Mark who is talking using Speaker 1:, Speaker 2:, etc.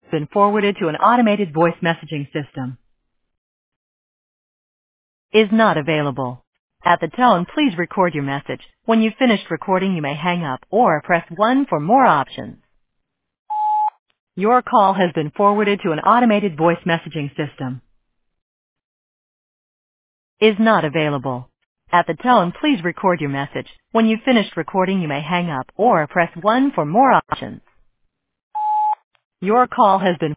Speaker 1: Been forwarded to an automated voice messaging system. Is not available. At the tone, please record your message. When you've finished recording, you may hang up or press 1 for more options. Your call has been forwarded to an automated voice messaging system. Is not available. At the tone, please record your message. When you've finished recording, you may hang up or press 1 for more options. Your call has been